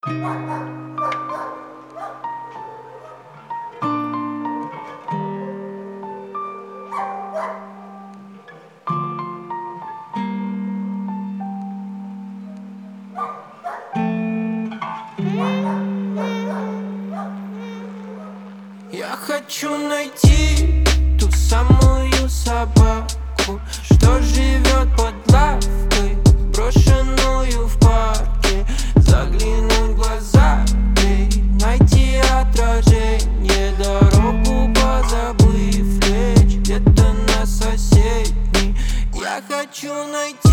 Я хочу найти ту самую собаку, что живет под лавкой, брошенную в парке. Заглянуть в глаза ей, найти отражение, дорогу позабыв лечь где-то на соседней. Я хочу найти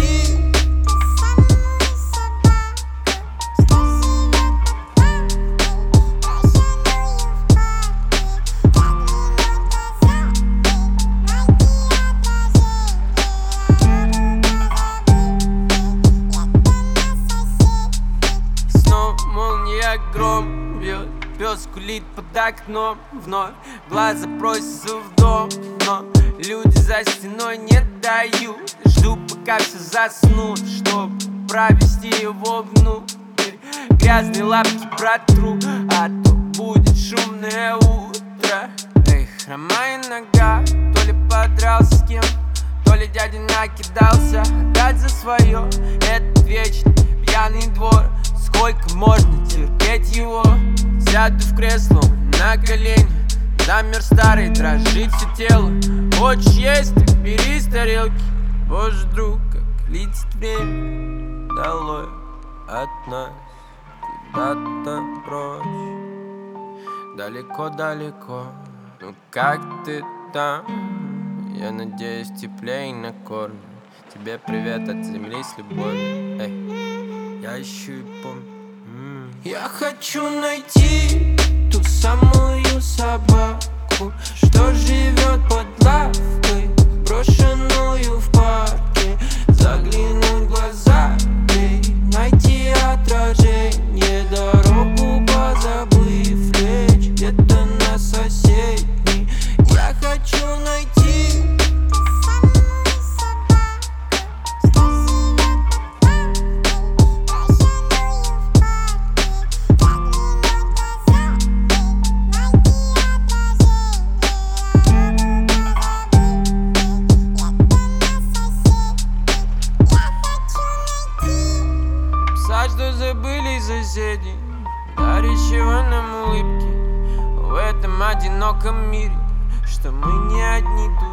гром бьет, пес кулит под окном. Вновь глаза просятся в дом, но люди за стеной не дают. Жду, пока все заснут, чтоб провести его внутрь. Грязные лапки протру, а то будет шумное утро. Эй, хромая нога, то ли подрался с кем, то ли дядя накидался опять за свое. Этот вечный пьяный двор, сколько можно терпеть его? Сяду в кресло на колени, замер старый, дрожит все тело. Хочешь есть, так бери с тарелки. Боже, друг, как летит время долой от нас, куда-то прочь, далеко-далеко. Ну как ты там? Я надеюсь, теплее накормлю. Тебе привет от земли с любовью. Эй, я ищу и помню. Я хочу найти ту самую собаку, что живет под лавкой, брошенную в парке. Заглянуть в глаза ей, найти отражение, дорогу позабыв лечь где-то на соседней. Я хочу найти что забыли соседи, дарящего нам улыбки в этом одиноком мире, что мы не одни тут.